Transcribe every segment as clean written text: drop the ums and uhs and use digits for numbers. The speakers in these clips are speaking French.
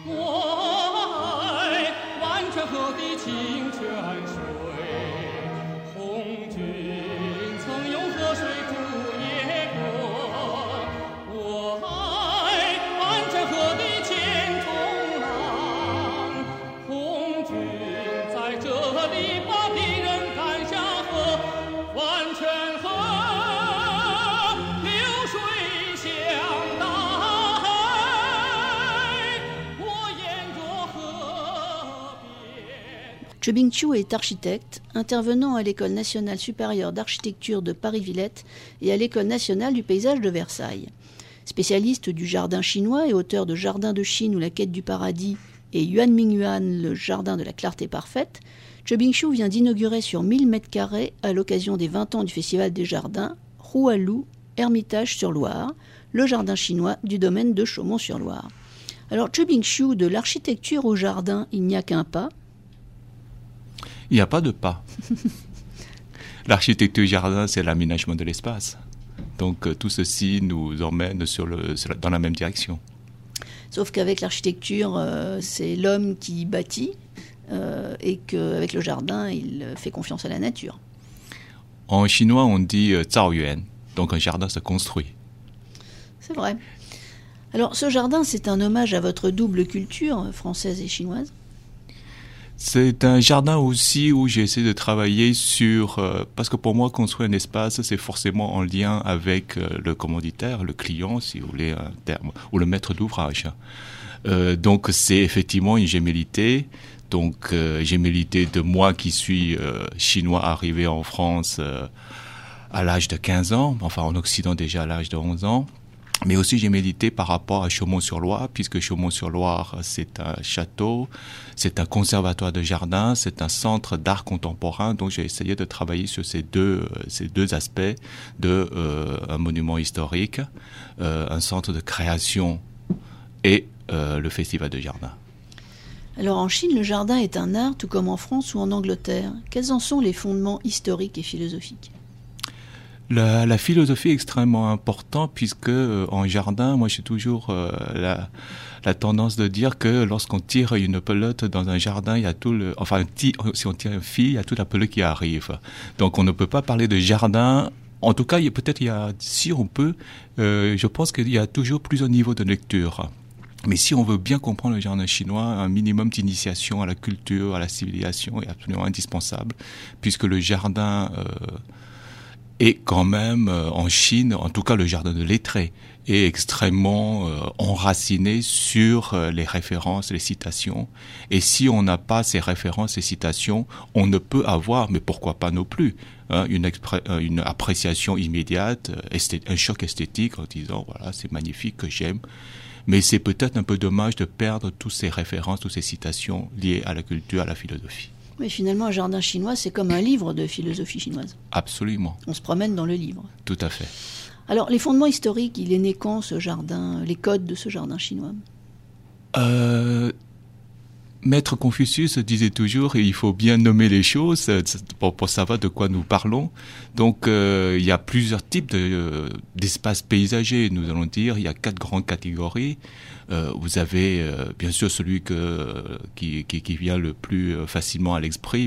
我爱万泉河的清泉水，红军曾用河水煮野果。我爱万泉河的千重浪，红军在这里把敌人赶下河。万泉河流水向大海，我沿着河边。 Che Bingqiu est architecte, intervenant à l'École nationale supérieure d'architecture de Paris-Villette et à l'École nationale du paysage de Versailles. Spécialiste du jardin chinois et auteur de Jardin de Chine ou la quête du paradis et Yuan Mingyuan, le jardin de la clarté parfaite, Che Bingqiu vient d'inaugurer sur 1000 m² à l'occasion des 20 ans du Festival des Jardins, Roualou, Hermitage-sur-Loire, le jardin chinois du domaine de Chaumont-sur-Loire. Alors, Che Bingqiu, de l'architecture au jardin, il n'y a qu'un pas. Il n'y a pas de pas. L'architecture jardin, c'est l'aménagement de l'espace. Donc tout ceci nous emmène dans la même direction. Sauf qu'avec l'architecture, c'est l'homme qui bâtit et qu'avec le jardin, il fait confiance à la nature. En chinois, on dit zaoyuan, donc un jardin se construit. C'est vrai. Alors, ce jardin, c'est un hommage à votre double culture, française et chinoise. C'est un jardin aussi où j'ai essayé de travailler sur... parce que pour moi, construire un espace, c'est forcément en lien avec le commanditaire, le client, si vous voulez un terme, ou le maître d'ouvrage. Donc, c'est effectivement une gémellité. Donc, gémellité de moi qui suis chinois arrivé en France à l'âge de 15 ans, enfin en Occident déjà à l'âge de 11 ans. Mais aussi j'ai médité par rapport à Chaumont-sur-Loire, puisque Chaumont-sur-Loire, c'est un château, c'est un conservatoire de jardin, c'est un centre d'art contemporain. Donc j'ai essayé de travailler sur ces deux aspects de un monument historique, un centre de création et le festival de jardin. Alors en Chine, le jardin est un art, tout comme en France ou en Angleterre. Quels en sont les fondements historiques et philosophiques ? La philosophie est extrêmement importante puisque en jardin, moi j'ai toujours la tendance de dire que lorsqu'on tire une pelote dans un jardin, il y a si on tire un fil, il y a toute la pelote qui arrive. Donc on ne peut pas parler de jardin. En tout cas, si on peut, je pense qu'il y a toujours plusieurs niveaux de lecture. Mais si on veut bien comprendre le jardin chinois, un minimum d'initiation à la culture, à la civilisation est absolument indispensable, puisque le jardin est quand même, en Chine, en tout cas le jardin de lettrés, est extrêmement enraciné sur les références, les citations. Et si on n'a pas ces références et citations, on ne peut avoir, mais pourquoi pas non plus, une appréciation immédiate, un choc esthétique en disant, voilà, c'est magnifique, que j'aime. Mais c'est peut-être un peu dommage de perdre toutes ces références, toutes ces citations liées à la culture, à la philosophie. Mais finalement, un jardin chinois, c'est comme un livre de philosophie chinoise. Absolument. On se promène dans le livre. Tout à fait. Alors, les fondements historiques, il est né quand, ce jardin, les codes de ce jardin chinois ? Maître Confucius disait toujours, il faut bien nommer les choses pour savoir de quoi nous parlons. Donc, il y a plusieurs types d'espaces paysagers, nous allons dire. Il y a 4 grandes catégories. Vous avez bien sûr celui qui vient le plus facilement à l'esprit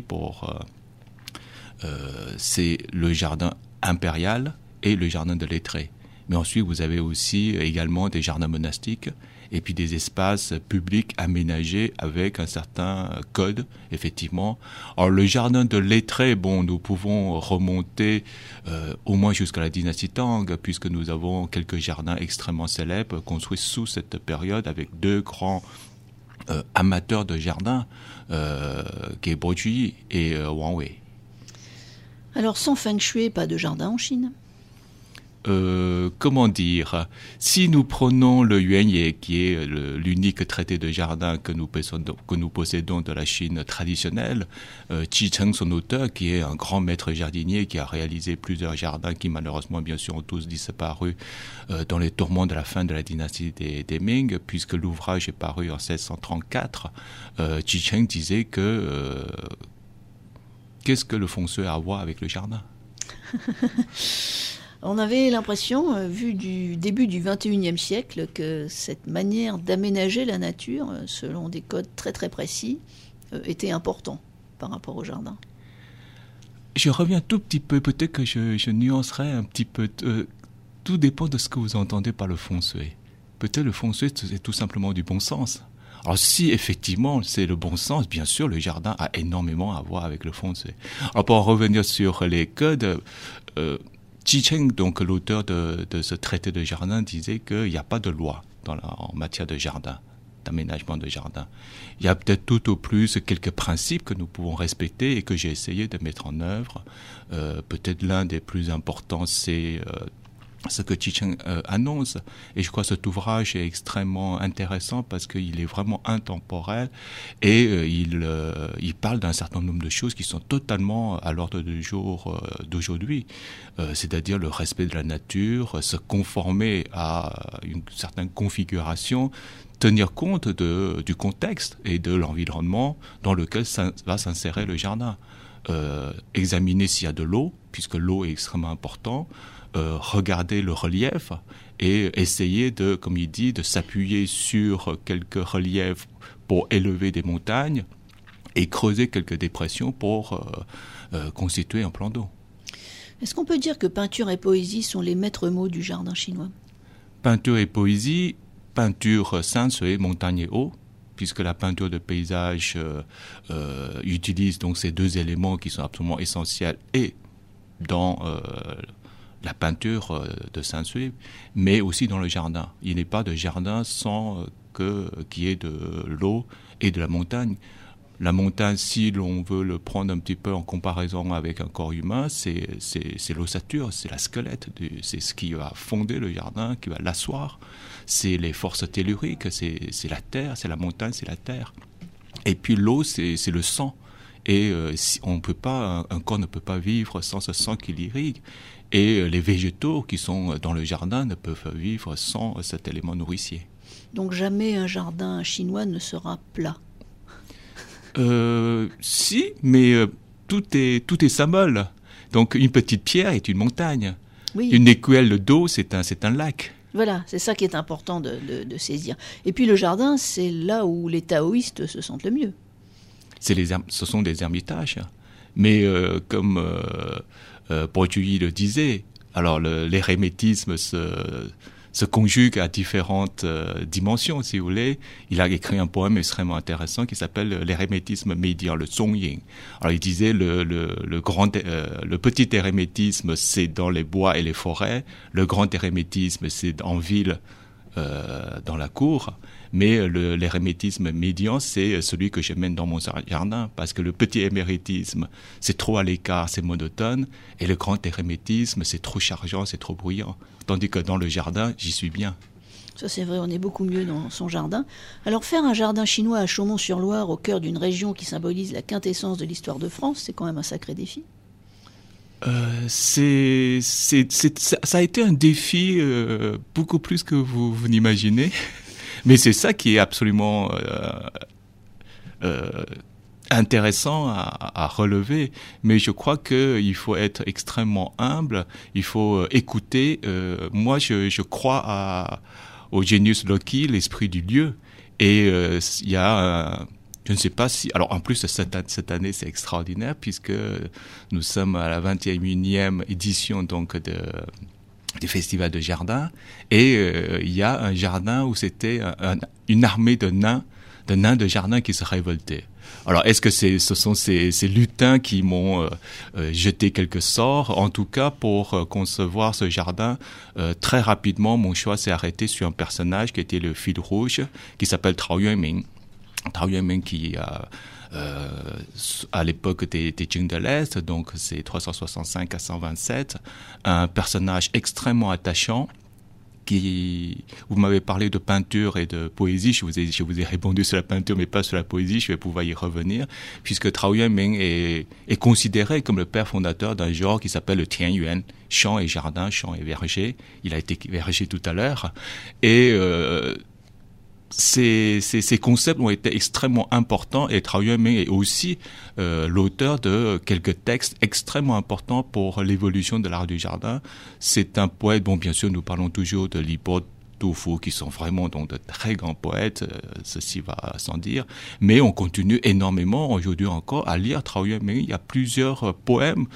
c'est le jardin impérial et le jardin de lettrés. Mais ensuite, vous avez aussi également des jardins monastiques et puis des espaces publics aménagés avec un certain code, effectivement. Alors, le jardin de lettrés, nous pouvons remonter au moins jusqu'à la dynastie Tang, puisque nous avons quelques jardins extrêmement célèbres construits sous cette période avec 2 grands amateurs de jardins, qui est Bo Juyi et Wang Wei. Alors, sans feng shui, pas de jardin en Chine ? Comment dire, si nous prenons le Yuanye, qui est l'unique traité de jardin que nous possédons de la Chine traditionnelle, Qi Cheng, son auteur, qui est un grand maître jardinier, qui a réalisé plusieurs jardins qui malheureusement bien sûr ont tous disparu dans les tourments de la fin de la dynastie des Ming, puisque l'ouvrage est paru en 1634, Qi Cheng disait que qu'est-ce que le feng shui a à voir avec le jardin ? On avait l'impression, vu du début du XXIe siècle, que cette manière d'aménager la nature, selon des codes très très précis, était important par rapport au jardin. Je reviens tout petit peu, peut-être que je nuancerai un petit peu. Tout dépend de ce que vous entendez par le feng shui. Peut-être le feng shui, c'est tout simplement du bon sens. Alors si effectivement c'est le bon sens, bien sûr le jardin a énormément à voir avec le feng shui. Alors pour en revenir sur les codes, Qi Cheng, donc l'auteur de ce traité de jardin, disait qu'il n'y a pas de loi en matière de jardin, d'aménagement de jardin. Il y a peut-être tout au plus quelques principes que nous pouvons respecter et que j'ai essayé de mettre en œuvre. Peut-être l'un des plus importants, c'est ce que Qi Cheng annonce. Et je crois que cet ouvrage est extrêmement intéressant parce qu'il est vraiment intemporel et il parle d'un certain nombre de choses qui sont totalement à l'ordre du jour d'aujourd'hui. C'est-à-dire le respect de la nature, se conformer à une certaine configuration, tenir compte du contexte et de l'environnement dans lequel va s'insérer le jardin. Examiner s'il y a de l'eau, puisque l'eau est extrêmement importante, regarder le relief et essayer de, comme il dit, de s'appuyer sur quelques reliefs pour élever des montagnes et creuser quelques dépressions pour constituer un plan d'eau. Est-ce qu'on peut dire que peinture et poésie sont les maîtres mots du jardin chinois ? Peinture et poésie, peinture shen shui, montagne et eau, puisque la peinture de paysage utilise donc ces deux éléments qui sont absolument essentiels et dans la peinture de shen shui, mais aussi dans le jardin. Il n'est pas de jardin sans qu'il y ait de l'eau et de la montagne. La montagne, si l'on veut le prendre un petit peu en comparaison avec un corps humain, c'est l'ossature, c'est la squelette, c'est ce qui va fonder le jardin, qui va l'asseoir. C'est les forces telluriques, c'est la terre, c'est la montagne, c'est la terre. Et puis l'eau, c'est le sang. Et un corps ne peut pas vivre sans ce sang qui l'irrigue. Et les végétaux qui sont dans le jardin ne peuvent vivre sans cet élément nourricier. Donc jamais un jardin chinois ne sera plat. Si, mais tout est symbole. Donc une petite pierre est une montagne. Oui. Une écuelle d'eau, c'est un lac. Voilà, c'est ça qui est important de saisir. Et puis le jardin, c'est là où les taoïstes se sentent le mieux. Ce sont des ermitages. Mais comme Bourdieu le disait, alors l'hérémétisme se conjugue à différentes dimensions, si vous voulez. Il a écrit un poème extrêmement intéressant qui s'appelle l'hérémétisme médian, le Zongying. Alors il disait le petit hérémétisme, c'est dans les bois et les forêts. Le grand hérémétisme, c'est en ville, dans la cour. Mais l'hérémétisme médian, c'est celui que je mène dans mon jardin, parce que le petit hérémétisme, c'est trop à l'écart, c'est monotone, et le grand hérémétisme, c'est trop chargeant, c'est trop bruyant. Tandis que dans le jardin, j'y suis bien. Ça c'est vrai, on est beaucoup mieux dans son jardin. Alors faire un jardin chinois à Chaumont-sur-Loire, au cœur d'une région qui symbolise la quintessence de l'histoire de France, c'est quand même un sacré défi. Ça a été un défi beaucoup plus que vous n'imaginez. Mais c'est ça qui est absolument intéressant à relever. Mais je crois qu'il faut être extrêmement humble, il faut écouter. Moi, je crois au genius loci, l'esprit du lieu. Et il y a... je ne sais pas si... Alors, en plus, cette année, c'est extraordinaire, puisque nous sommes à la 21e édition donc, des festivals de jardin, et il y a un jardin où c'était une armée de nains de jardin qui se révoltaient. Alors, est-ce que ce sont ces lutins qui m'ont jeté quelques sorts? En tout cas, pour concevoir ce jardin, très rapidement, mon choix s'est arrêté sur un personnage qui était le fil rouge, qui s'appelle Trao Yuanming. Trao Yuanming qui à l'époque des Qing de l'Est, donc c'est 365 à 127, un personnage extrêmement attachant. Vous m'avez parlé de peinture et de poésie, je vous ai répondu sur la peinture mais pas sur la poésie, je vais pouvoir y revenir, puisque Trao Yuanming est considéré comme le père fondateur d'un genre qui s'appelle le Tianyuan, champ et jardin, champ et verger. Il a été verger tout à l'heure, et ces concepts ont été extrêmement importants et Trao Yuanming est aussi l'auteur de quelques textes extrêmement importants pour l'évolution de l'art du jardin. C'est un poète, bon bien sûr nous parlons toujours de Li Po, Tu Fu qui sont vraiment donc de très grands poètes, ceci va sans dire, mais on continue énormément aujourd'hui encore à lire Trao Yuanming. Il y a plusieurs poèmes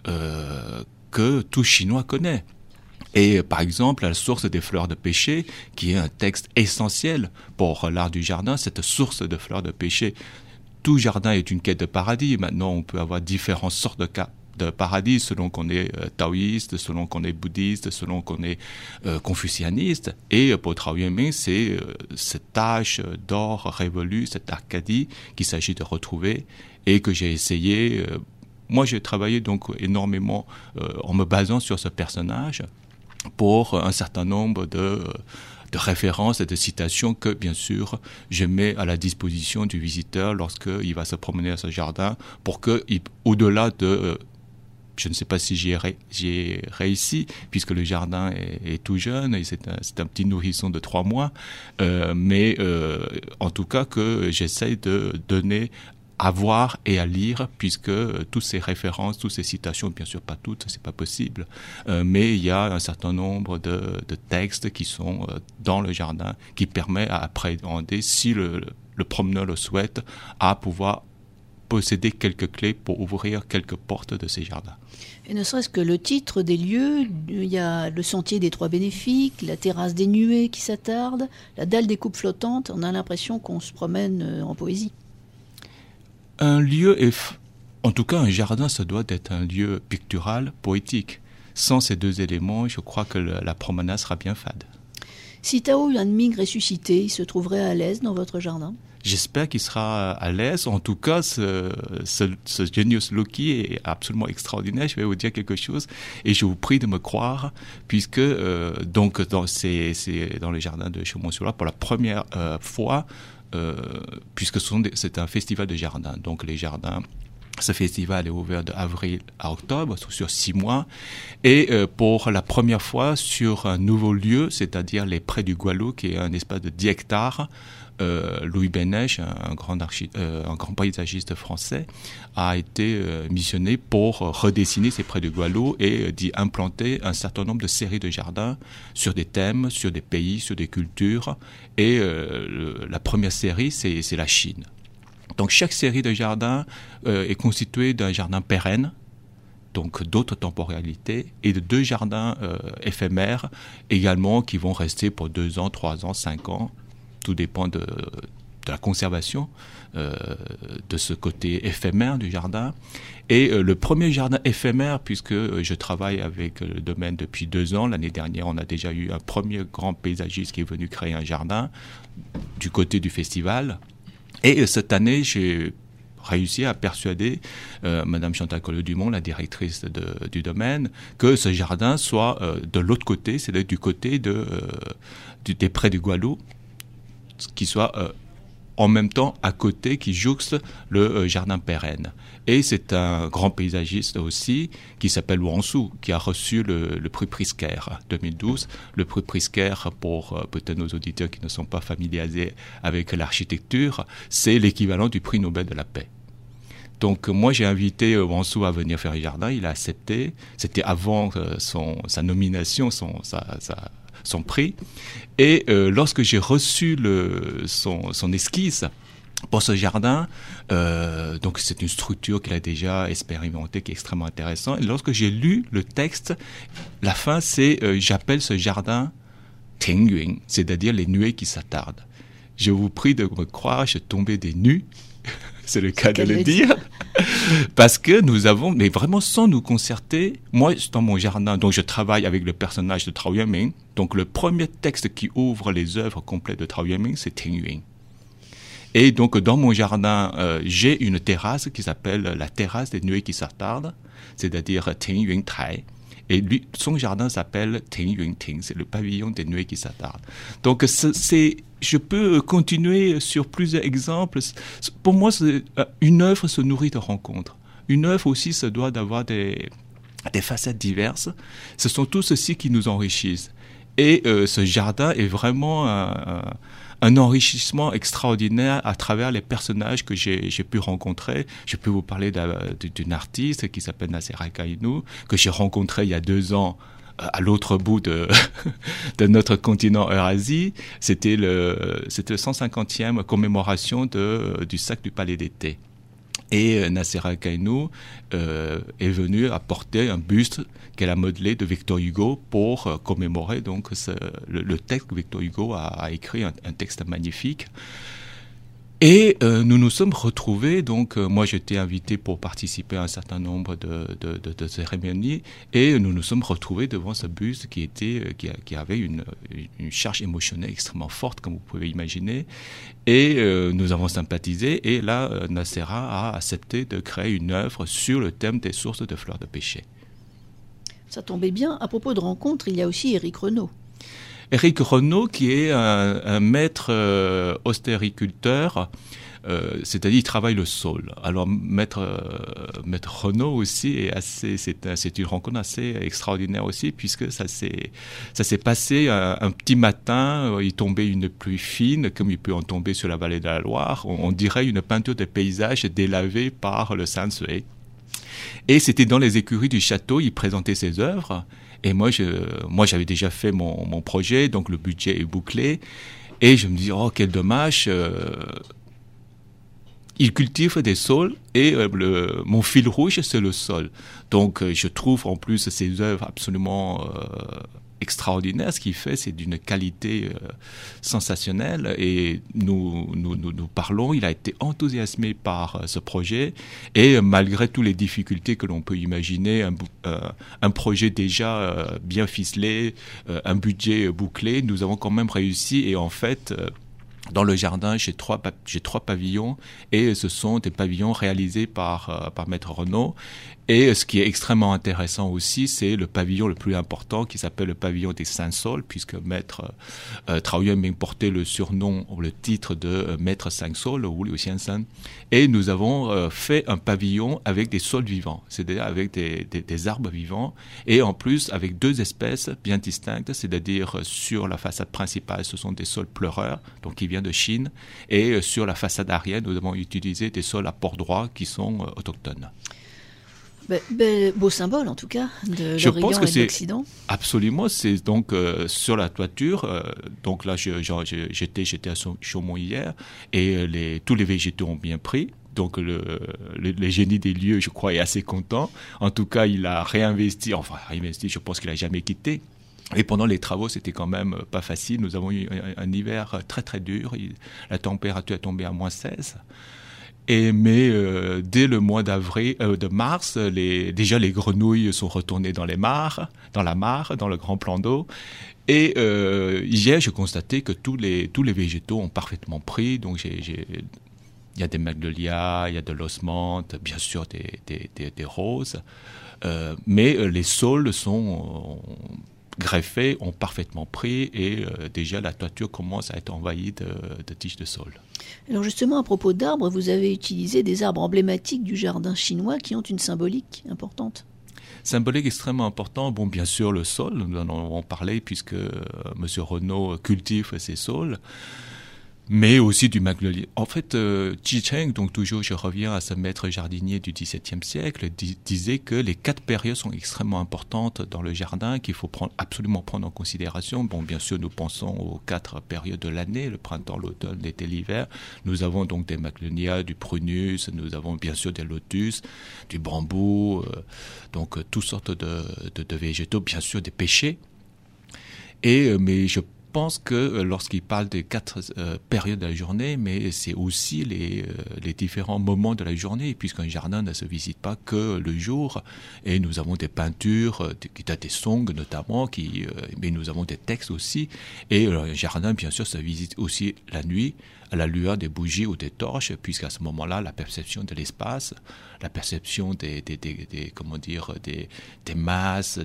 que tout Chinois connaît. Et par exemple, la source des fleurs de pêcher, qui est un texte essentiel pour l'art du jardin, cette source de fleurs de pêcher. Tout jardin est une quête de paradis. Maintenant, on peut avoir différentes sortes de paradis selon qu'on est taoïste, selon qu'on est bouddhiste, selon qu'on est confucianiste. Et pour Trao Yuanming, c'est cette tache d'or révolu, cette Arcadie qu'il s'agit de retrouver et que j'ai essayé. Moi, j'ai travaillé donc énormément en me basant sur ce personnage pour un certain nombre de références et de citations que, bien sûr, je mets à la disposition du visiteur lorsqu'il va se promener à ce jardin pour que, au-delà de... je ne sais pas si j'y ai réussi, puisque le jardin est tout jeune, et c'est un petit nourrisson de 3 mois, mais en tout cas que j'essaye de donner à voir et à lire, puisque toutes ces références, toutes ces citations, bien sûr pas toutes, c'est pas possible, mais il y a un certain nombre de textes qui sont dans le jardin, qui permet à appréhender, si le promeneur le souhaite, à pouvoir posséder quelques clés pour ouvrir quelques portes de ces jardins. Et ne serait-ce que le titre des lieux, il y a le sentier des 3 bénéfiques, la terrasse des nuées qui s'attarde, la dalle des coupes flottantes, on a l'impression qu'on se promène en poésie. Un lieu en tout cas un jardin, ça doit être un lieu pictural, poétique. Sans ces 2 éléments, je crois que la promenade sera bien fade. Si Trao Yuanming ressuscité, il se trouverait à l'aise dans votre jardin ? J'espère qu'il sera à l'aise. En tout cas, ce genius loci est absolument extraordinaire. Je vais vous dire quelque chose et je vous prie de me croire, puisque donc c'est dans le jardin de Chaumont-sur-Loire pour la première fois, puisque c'est un festival de jardin. Donc les jardins, ce festival est ouvert de avril à octobre, sur 6 mois. Et pour la première fois sur un nouveau lieu, c'est-à-dire les Prés du Goualou, qui est un espace de 10 hectares, Louis Bénèche, un grand paysagiste français, a été missionné pour redessiner ces Prés du Goualou et d'y implanter un certain nombre de séries de jardins sur des thèmes, sur des pays, sur des cultures. Et la première série, c'est la Chine. Donc chaque série de jardins est constituée d'un jardin pérenne, donc d'autres temporalités, et de 2 jardins éphémères également qui vont rester pour 2 ans, 3 ans, 5 ans. Tout dépend de la conservation de ce côté éphémère du jardin. Et le premier jardin éphémère, puisque je travaille avec le domaine depuis 2 ans, l'année dernière on a déjà eu un premier grand paysagiste qui est venu créer un jardin du côté du festival. Et cette année, j'ai réussi à persuader Madame Chantal Collot-Dumont, la directrice du domaine, que ce jardin soit de l'autre côté, c'est-à-dire du côté des Prés du Goualou, qui soit en même temps à côté, qui jouxte le jardin pérenne. Et c'est un grand paysagiste aussi, qui s'appelle Wang Su, qui a reçu le prix Pritzker 2012. Le prix Pritzker, pour peut-être nos auditeurs qui ne sont pas familiarisés avec l'architecture, c'est l'équivalent du prix Nobel de la paix. Donc moi j'ai invité Wang Su à venir faire le jardin, il a accepté. C'était avant sa nomination, son prix. Et lorsque j'ai reçu son esquisse pour ce jardin, donc c'est une structure qu'il a déjà expérimentée, qui est extrêmement intéressante. Et lorsque j'ai lu le texte, la fin c'est j'appelle ce jardin Ting Yun, c'est-à-dire les nuées qui s'attardent. Je vous prie de me croire, je tombais des nues. C'est le cas de le dire, parce que nous avons, mais vraiment sans nous concerter, moi dans mon jardin, donc je travaille avec le personnage de Trao Yuanming, donc le premier texte qui ouvre les œuvres complètes de Trao Yuanming, c'est Ting Yun. Et donc dans mon jardin, j'ai une terrasse qui s'appelle la terrasse des nuées qui s'attardent, c'est-à-dire Ting Yun Tai. Et lui, son jardin s'appelle Ting Yun Ting, c'est le pavillon des nuées qui s'attardent. Donc je peux continuer sur plusieurs exemples. Pour moi, une œuvre se nourrit de rencontres. Une œuvre aussi se doit d'avoir des facettes diverses. Ce sont tout ceci qui nous enrichissent. Et ce jardin est vraiment un enrichissement extraordinaire à travers les personnages que j'ai pu rencontrer. Je peux vous parler d'une artiste qui s'appelle Nacera Kainu, que j'ai rencontrée il y a 2 ans à l'autre bout de notre continent Eurasie. C'était le 150e commémoration du sacre du Palais d'été. Et Nacera Kainu est venue apporter un buste qu'elle a modelé de Victor Hugo pour commémorer donc le texte que Victor Hugo a écrit, un texte magnifique. Et nous nous sommes retrouvés, donc moi j'étais invité pour participer à un certain nombre de cérémonies, et nous nous sommes retrouvés devant ce buste qui avait une charge émotionnelle extrêmement forte, comme vous pouvez imaginer, et nous avons sympathisé, et là Nacera a accepté de créer une œuvre sur le thème des sources de fleurs de péché. Ça tombait bien, à propos de rencontres, il y a aussi Éric Renaud. Éric Renaud, qui est un maître ostériculteur, c'est-à-dire il travaille le sol. Alors maître Renaud aussi c'est une rencontre assez extraordinaire aussi, puisque ça s'est passé un petit matin. Il tombait une pluie fine, comme il peut en tomber sur la vallée de la Loire. On dirait une peinture de paysage délavée par le Saint-Sué. Et c'était dans les écuries du château, il présentait ses œuvres. Et moi, j'avais déjà fait mon projet, donc le budget est bouclé. Et je me dis, oh, quel dommage. Il cultive des sols et mon fil rouge, c'est le sol. Donc, je trouve en plus ces œuvres absolument extraordinaires. Ce qu'il fait, c'est d'une qualité sensationnelle. Et nous parlons, il a été enthousiasmé par ce projet. Et malgré toutes les difficultés que l'on peut imaginer, un projet déjà bien ficelé, un budget bouclé, nous avons quand même réussi. Et en fait, dans le jardin, j'ai trois pavillons, et ce sont des pavillons réalisés par Maître Renaud. Et ce qui est extrêmement intéressant aussi, c'est le pavillon le plus important qui s'appelle le pavillon des Cinq-Saules, puisque Maître Trao Yuan portait le surnom ou le titre de Maître Cinq-Saules, ou Liu Xiansan. Et nous avons fait un pavillon avec des saules vivants, c'est-à-dire avec des arbres vivants, et en plus avec 2 espèces bien distinctes, c'est-à-dire sur la façade principale, ce sont des saules pleureurs, donc qui viennent de Chine, et sur la façade arrière, nous avons utilisé des saules à port droit qui sont autochtones. Beau symbole en tout cas de l'Orient et de l'Occident. Absolument, c'est donc sur la toiture. Donc là, j'étais à Chaumont hier, et tous les végétaux ont bien pris. Donc le génie des lieux, je crois, est assez content. En tout cas, il a réinvesti, je pense qu'il n'a jamais quitté. Et pendant les travaux, c'était quand même pas facile. Nous avons eu un hiver très très dur. La température est tombée à -16. Mais dès le mois de mars, déjà les grenouilles sont retournées dans la mare, dans le grand plan d'eau. Et hier, j'ai constaté que tous les végétaux ont parfaitement pris. Donc il y a des magnolias, il y a de l'osmante, bien sûr des roses. Mais les saules sont greffés, ont parfaitement pris, et déjà la toiture commence à être envahie de tiges de saule. Alors justement, à propos d'arbres, vous avez utilisé des arbres emblématiques du jardin chinois qui ont une symbolique importante. Symbolique extrêmement important. Bon, bien sûr, le saule, nous en avons parlé puisque M. Renaud cultive ces saules. Mais aussi du magnolier. En fait, Ji Cheng, donc toujours je reviens à ce maître jardinier du XVIIe siècle, disait que les 4 périodes sont extrêmement importantes dans le jardin, qu'il faut absolument prendre en considération. Bon, bien sûr, nous pensons aux 4 périodes de l'année, le printemps, l'automne, l'été, l'hiver. Nous avons donc des magnolias, du prunus, nous avons bien sûr des lotus, du bambou, donc toutes sortes de végétaux, bien sûr des pêchers. Mais je pense que lorsqu'il parle des 4 périodes de la journée, mais c'est aussi les différents moments de la journée, puisqu'un jardin ne se visite pas que le jour. Et nous avons des peintures, des songs notamment, mais nous avons des textes aussi. Et un jardin, bien sûr, se visite aussi la nuit, à la lueur des bougies ou des torches, puisqu'à ce moment-là, la perception de l'espace, la perception des masses,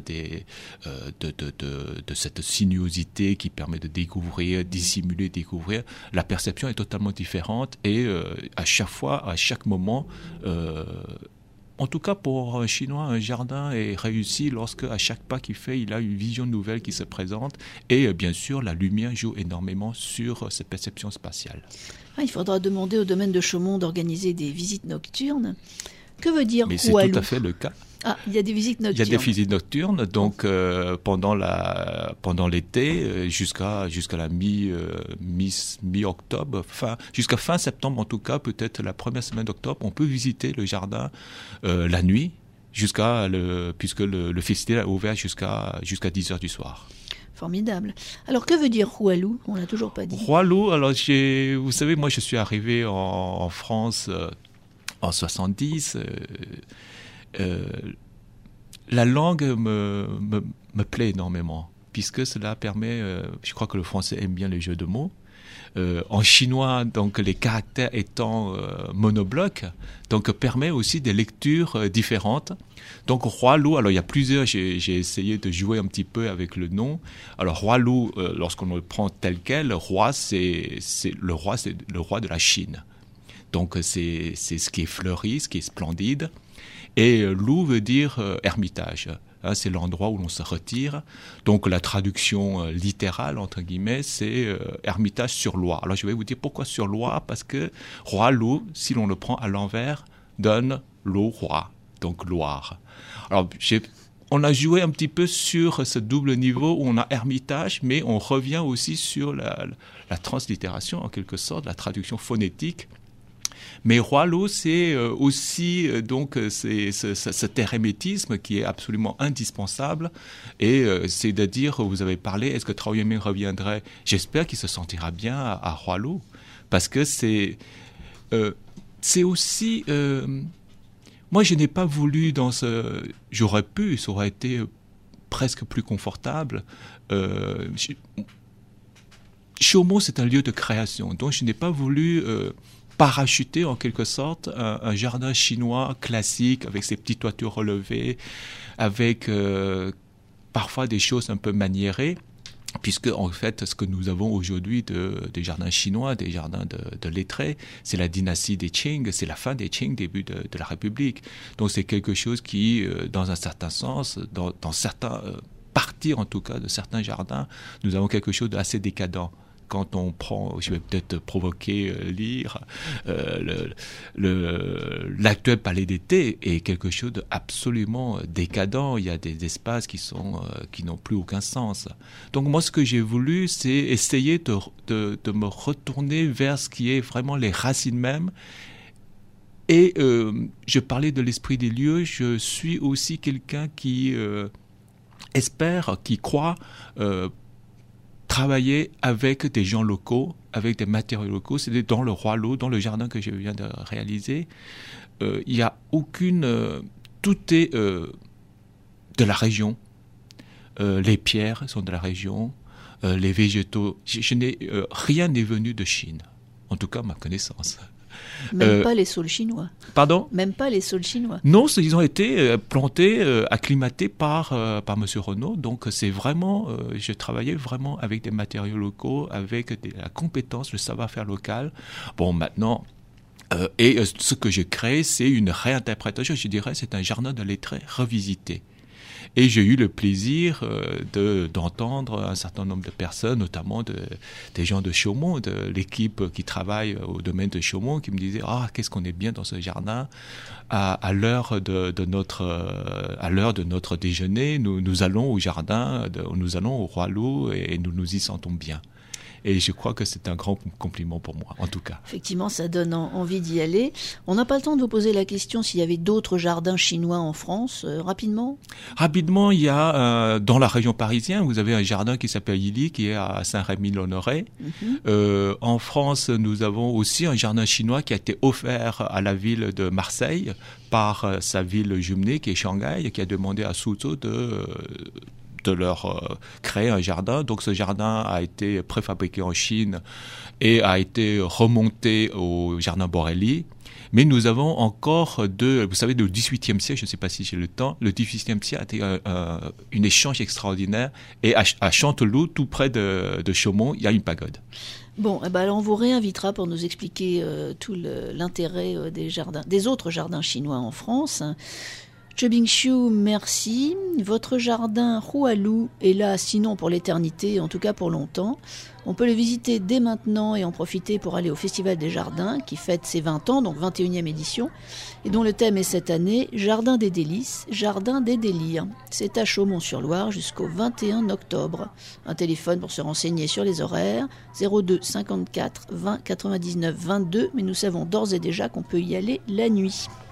de cette sinuosité qui permet de découvrir, dissimuler, découvrir, la perception est totalement différente, et à chaque fois, à chaque moment, en tout cas pour un Chinois, un jardin est réussi lorsque à chaque pas qu'il fait, il a une vision nouvelle qui se présente. Et bien sûr, la lumière joue énormément sur cette perception spatiale. Il faudra demander au domaine de Chaumont d'organiser des visites nocturnes. Que veut dire Mais c'est Hualou? tout à fait le cas. Il y a des visites nocturnes. Il y a des visites nocturnes, donc pendant l'été, jusqu'à la mi-octobre, jusqu'à fin septembre en tout cas, peut-être la première semaine d'octobre, on peut visiter le jardin la nuit, puisque le festival est ouvert jusqu'à 10h du soir. Formidable. Alors, que veut dire Hualou? On l'a toujours pas dit. Hualou, alors vous savez, moi je suis arrivé en France en 70. La langue me plaît énormément, puisque cela permet, je crois que le français aime bien les jeux de mots. En chinois, donc les caractères étant monoblocs, donc permet aussi des lectures différentes. Donc Hualou, alors il y a plusieurs, j'ai essayé de jouer un petit peu avec le nom. Alors Hualou, lorsqu'on le prend tel quel, roi c'est le roi de la Chine. Donc c'est ce qui est fleuri, ce qui est splendide. Et Lou veut dire ermitage. C'est l'endroit où l'on se retire. Donc la traduction littérale, entre guillemets, c'est ermitage sur Loire. Alors je vais vous dire pourquoi sur Loire, parce que Roi Lou, si l'on le prend à l'envers, donne l'eau roi, donc Loire. Alors on a joué un petit peu sur ce double niveau où on a ermitage, mais on revient aussi sur la translittération, en quelque sorte, la traduction phonétique. Mais Hualou, c'est aussi donc cet hermétisme qui est absolument indispensable. Et c'est-à-dire, vous avez parlé, est-ce que Trao Yuanming reviendrait? J'espère qu'il se sentira bien à Hualou, parce que c'est aussi... moi, je n'ai pas voulu j'aurais pu, ça aurait été presque plus confortable. Chaumont, c'est un lieu de création, donc je n'ai pas voulu... parachuter en quelque sorte un jardin chinois classique avec ses petites toitures relevées, avec parfois des choses un peu maniérées, puisque en fait ce que nous avons aujourd'hui des jardins chinois, des jardins de lettrés, c'est la dynastie des Qing, c'est la fin des Qing, début de la République. Donc c'est quelque chose qui, dans un certain sens, dans certains parties en tout cas de certains jardins, nous avons quelque chose d'assez décadent. Quand on prend, je vais peut-être provoquer lire, l'actuel palais d'été est quelque chose d'absolument décadent. Il y a des espaces qui n'ont plus aucun sens. Donc moi, ce que j'ai voulu, c'est essayer de me retourner vers ce qui est vraiment les racines mêmes. Et je parlais de l'esprit des lieux. Je suis aussi quelqu'un qui espère, qui croit travailler avec des gens locaux, avec des matériaux locaux. C'est dans le Hualou, dans le jardin que je viens de réaliser. Il n'y a aucune... tout est de la région. Les pierres sont de la région. Les végétaux... rien n'est venu de Chine. En tout cas, ma connaissance. Même pas les saules chinois. Pardon? Même pas les saules chinois. Non, ils ont été plantés, acclimatés par M. Renaud. Donc c'est vraiment, je travaillais vraiment avec des matériaux locaux, avec la compétence, le savoir-faire local. Bon, maintenant, et ce que je crée, c'est une réinterprétation, je dirais, c'est un jardin de lettrés revisité. Et j'ai eu le plaisir d'entendre un certain nombre de personnes, notamment des gens de Chaumont, de l'équipe qui travaille au domaine de Chaumont, qui me disaient « Ah, qu'est-ce qu'on est bien dans ce jardin !» À l'heure de notre déjeuner, nous allons au jardin, nous allons au Hualou et nous nous y sentons bien. Et je crois que c'est un grand compliment pour moi, en tout cas. Effectivement, ça donne envie d'y aller. On n'a pas le temps de vous poser la question s'il y avait d'autres jardins chinois en France, rapidement. Rapidement, il y a dans la région parisienne, vous avez un jardin qui s'appelle Yili, qui est à Saint-Rémy-l'Honoré. En France, nous avons aussi un jardin chinois qui a été offert à la ville de Marseille par sa ville jumelée, qui est Shanghai, qui a demandé à Suzhou de leur créer un jardin. Donc ce jardin a été préfabriqué en Chine et a été remonté au jardin Borelli. Mais nous avons encore vous savez, le XVIIIe siècle, je ne sais pas si j'ai le temps, le XVIIIe siècle a été un échange extraordinaire. Et à Chanteloup, tout près de Chaumont, il y a une pagode. Bon, alors on vous réinvitera pour nous expliquer tout l'intérêt des autres jardins chinois en France. Zhe-Bing-Xiu, merci. Votre jardin Hualu est là, sinon pour l'éternité, en tout cas pour longtemps. On peut le visiter dès maintenant et en profiter pour aller au Festival des Jardins, qui fête ses 20 ans, donc 21e édition, et dont le thème est cette année Jardin des délices, Jardin des délires. C'est à Chaumont-sur-Loire jusqu'au 21 octobre. Un téléphone pour se renseigner sur les horaires, 02 54 20 99 22, mais nous savons d'ores et déjà qu'on peut y aller la nuit.